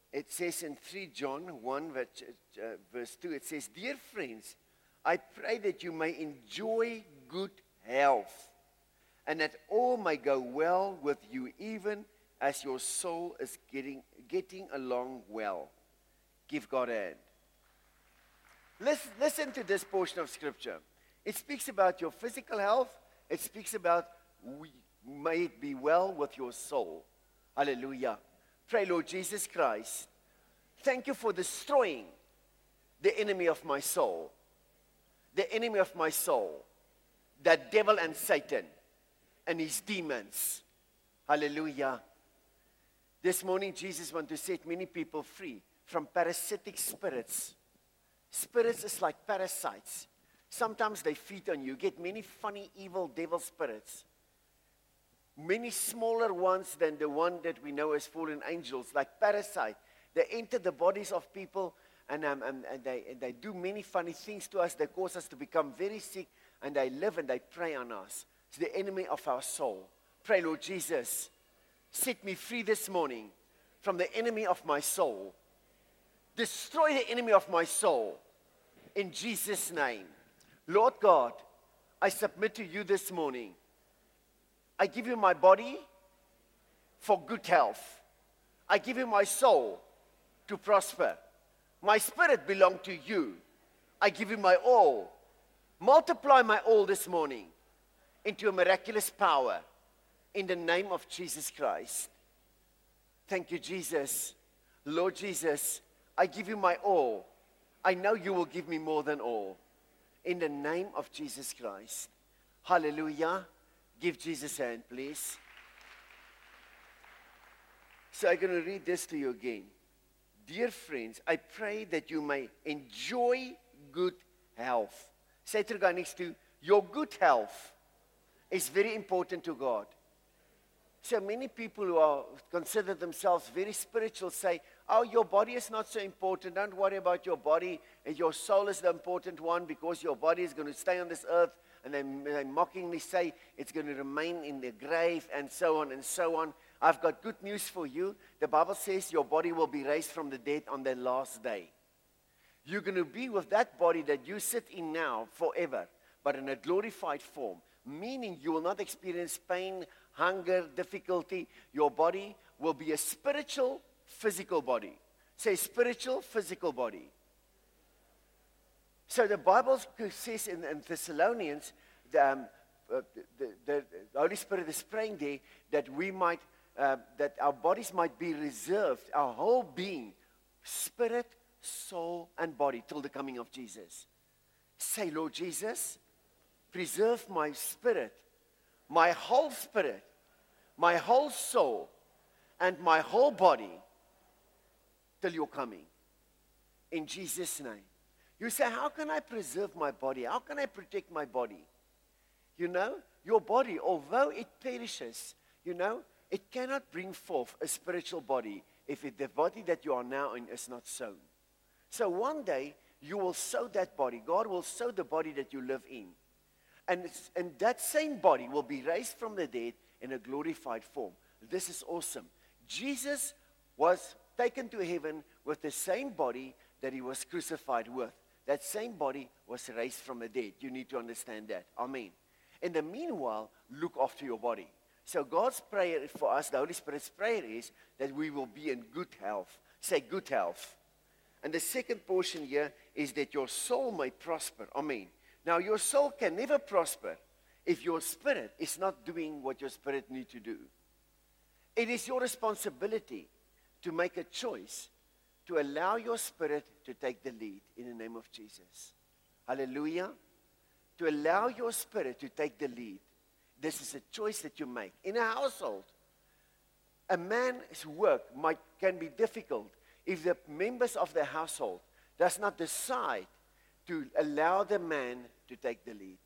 It says in 3 John 1, verse 2, it says, "Dear friends, I pray that you may enjoy good health, and that all may go well with you, even as your soul is getting along well." Give God a hand. Listen to this portion of Scripture. It speaks about your physical health. It speaks about may it be well with your soul. Hallelujah. Pray, Lord Jesus Christ, thank you for destroying the enemy of my soul. The enemy of my soul. That devil and Satan and his demons. Hallelujah. This morning, Jesus wants to set many people free from parasitic spirits. Spirits is like parasites. Sometimes they feed on you. You get many funny, evil devil spirits. Many smaller ones than the one that we know as fallen angels, like parasite. They enter the bodies of people and they do many funny things to us. They cause us to become very sick, and they live and they prey on us. It's the enemy of our soul. Pray, Lord Jesus, set me free this morning from the enemy of my soul. Destroy the enemy of my soul in Jesus' name. Lord God, I submit to you this morning. I give you my body for good health. I give you my soul to prosper. My spirit belongs to you. I give you my all. Multiply my all this morning into a miraculous power in the name of Jesus Christ. Thank you, Jesus. Lord Jesus, I give you my all. I know you will give me more than all. In the name of Jesus Christ. Hallelujah. Give Jesus a hand, please. So I'm going to read this to you again. Dear friends, I pray that you may enjoy good health. Say to the guy next to you, your good health is very important to God. So many people who consider themselves very spiritual say, oh, your body is not so important. Don't worry about your body. And your soul is the important one because your body is going to stay on this earth. And they mockingly say it's going to remain in the grave and so on and so on. I've got good news for you. The Bible says your body will be raised from the dead on the last day. You're going to be with that body that you sit in now forever, but in a glorified form. Meaning you will not experience pain, hunger, difficulty. Your body will be a spiritual, physical body. Say spiritual, physical body. So the Bible says in Thessalonians, the Holy Spirit is praying there that we might, that our bodies might be reserved, our whole being, spirit, soul, and body, till the coming of Jesus. Say, Lord Jesus, preserve my spirit, my whole soul, and my whole body, till you're coming. In Jesus' name. You say, how can I preserve my body? How can I protect my body? You know, your body, although it perishes, you know, it cannot bring forth a spiritual body if the body that you are now in is not sown. So one day, you will sow that body. God will sow the body that you live in. And that same body will be raised from the dead in a glorified form. This is awesome. Jesus was taken to heaven with the same body that he was crucified with. That same body was raised from the dead. You need to understand that. Amen. In the meanwhile, look after your body. So God's prayer for us, the Holy Spirit's prayer is that we will be in good health. Say good health. And the second portion here is that your soul may prosper. Amen. Now your soul can never prosper if your spirit is not doing what your spirit needs to do. It is your responsibility to make a choice to allow your spirit to take the lead in the name of Jesus. Hallelujah. To allow your spirit to take the lead. This is a choice that you make. In a household, a man's work can be difficult if the members of the household does not decide to allow the man to take the lead.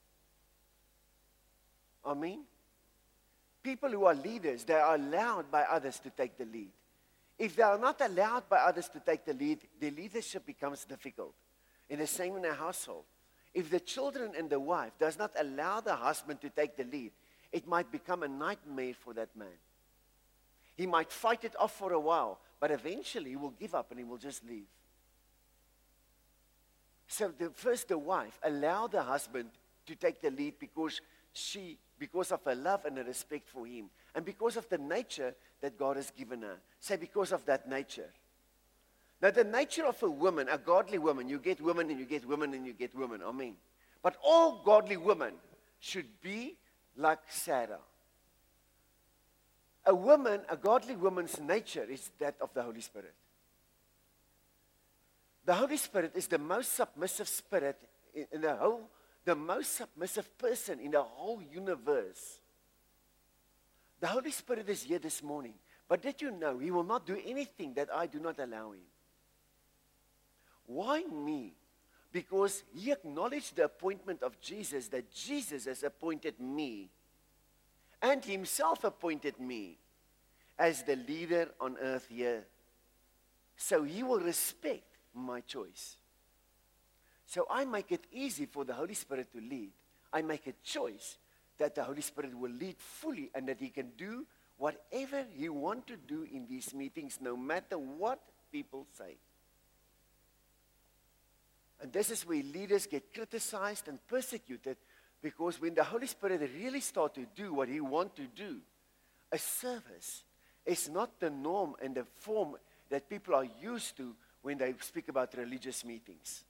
Amen. People who are leaders, they are allowed by others to take the lead. If they are not allowed by others to take the lead, the leadership becomes difficult. In the same in a household. If the children and the wife does not allow the husband to take the lead, it might become a nightmare for that man. He might fight it off for a while, But eventually he will give up and he will just leave. So first the wife allowed the husband to take the lead because of her love and her respect for him. And because of the nature that God has given her. Say, because of that nature. Now the nature of a woman, a godly woman, you get women and you get women and you get women. Amen. But all godly women should be like Sarah. A godly woman's nature is that of the Holy Spirit. The Holy Spirit is the most submissive spirit in the most submissive person in the whole universe. The Holy Spirit is here this morning. But did you know he will not do anything that I do not allow him? Why me? Because he acknowledged the appointment of Jesus, that Jesus has appointed me and himself appointed me as the leader on earth here. So he will respect my choice. So I make it easy for the Holy Spirit to lead. I make a choice that the Holy Spirit will lead fully and that he can do whatever he wants to do in these meetings, no matter what people say. And this is where leaders get criticized and persecuted, because when the Holy Spirit really starts to do what he wants to do, a service is not the norm and the form that people are used to when they speak about religious meetings.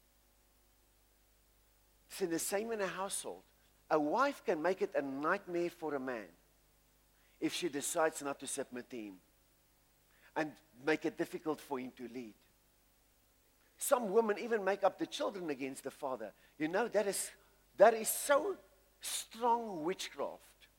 It's in the same in a household. A wife can make it a nightmare for a man if she decides not to submit to him and make it difficult for him to lead. Some women even make up the children against the father. You know, that is so strong witchcraft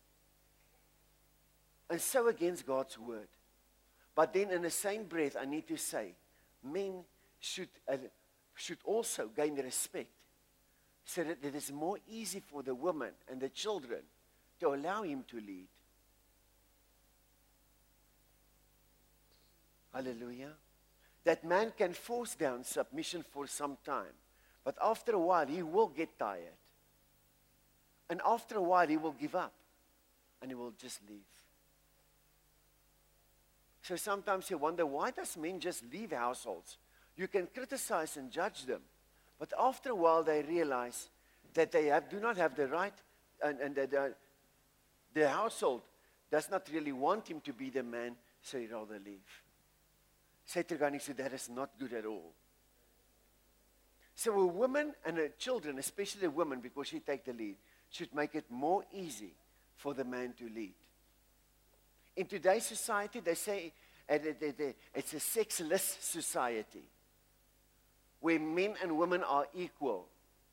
and so against God's word. But then in the same breath, I need to say, men should also gain respect, so that it is more easy for the woman and the children to allow him to lead. Hallelujah. That man can force down submission for some time, but after a while he will get tired. And after a while he will give up and he will just leave. So sometimes you wonder, why does men just leave households? You can criticize and judge them, but after a while they realize that they do not have the right, and that the household does not really want him to be the man, so he'd rather leave. Say to God, that is not good at all. So a woman and her children, especially the woman, because she takes the lead, should make it more easy for the man to lead. In today's society, they say it's a sexless society where men and women are equal.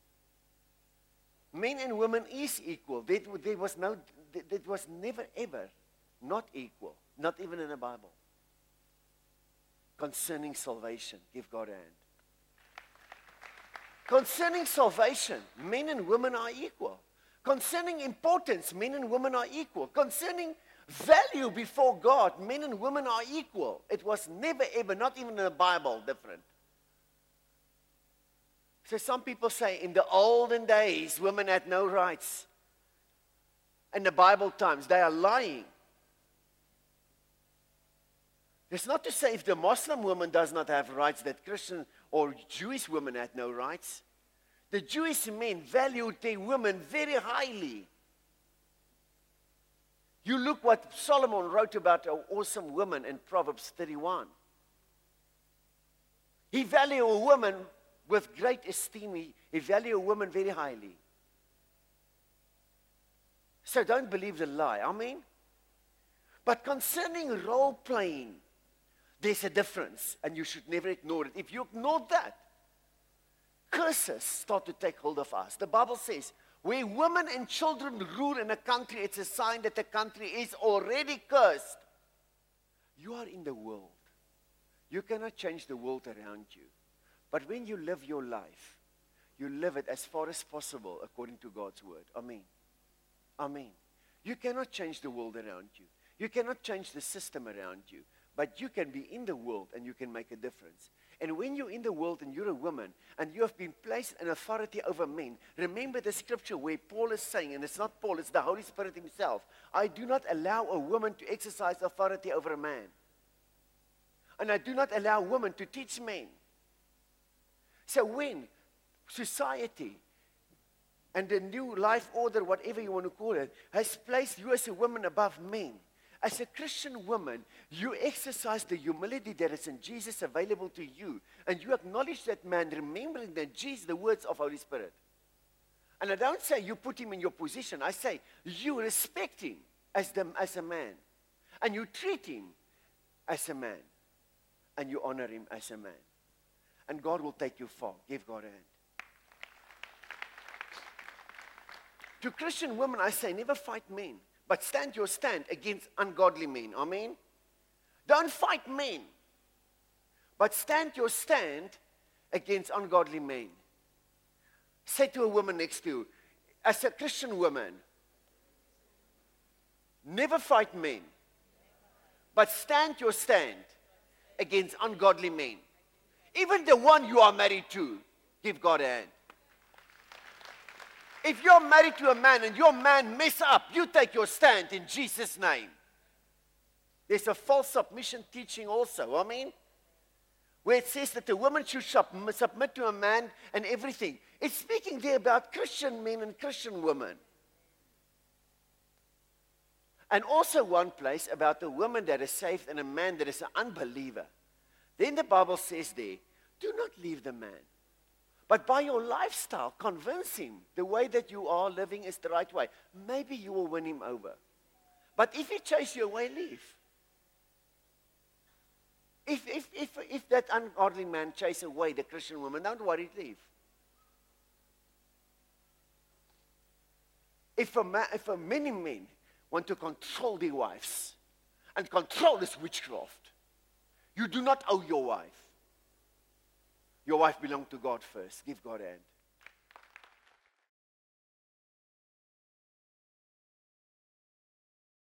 Men and women is equal. There was never ever not equal, not even in the Bible. Concerning salvation, give God a hand. Concerning salvation, men and women are equal. Concerning importance, men and women are equal. Concerning value before God, men and women are equal. It was never ever, not even in the Bible, different. So some people say in the olden days, women had no rights. In the Bible times, they are lying. It's not to say if the Muslim woman does not have rights, that Christian or Jewish women had no rights. The Jewish men valued their women very highly. You look what Solomon wrote about an awesome woman in Proverbs 31. He valued a woman with great esteem. He valued a woman very highly. So don't believe the lie. Amen? But concerning role playing, there's a difference, and you should never ignore it. If you ignore that, curses start to take hold of us. The Bible says, where women and children rule in a country, it's a sign that the country is already cursed. You are in the world. You cannot change the world around you. But when you live your life, you live it as far as possible according to God's word. Amen. Amen. You cannot change the world around you. You cannot change the system around you. But you can be in the world and you can make a difference. And when you're in the world and you're a woman and you have been placed in authority over men, remember the scripture where Paul is saying, and it's not Paul, it's the Holy Spirit himself, I do not allow a woman to exercise authority over a man. And I do not allow women to teach men. So when society and the new life order, whatever you want to call it, has placed you as a woman above men, as a Christian woman, you exercise the humility that is in Jesus available to you. And you acknowledge that man, remembering that Jesus, the words of Holy Spirit. And I don't say you put him in your position. I say you respect him as a man. And you treat him as a man. And you honor him as a man. And God will take you far. Give God a hand. To Christian women, I say, never fight men. But stand your stand against ungodly men. Amen? Don't fight men. But stand your stand against ungodly men. Say to a woman next to you, as a Christian woman, never fight men. But stand your stand against ungodly men. Even the one you are married to, give God a hand. If you're married to a man and your man mess up, you take your stand in Jesus' name. There's a false submission teaching also, amen? Where it says that the woman should submit to a man and everything. It's speaking there about Christian men and Christian women. And also one place about a woman that is saved and a man that is an unbeliever. Then the Bible says there, do not leave the man. But by your lifestyle, convince him the way that you are living is the right way. Maybe you will win him over. But if he chases you away, leave. If that ungodly man chases away the Christian woman, don't worry, leave. If many men want to control their wives and control this witchcraft, you do not owe your wife. Your wife belongs to God first. Give God a hand.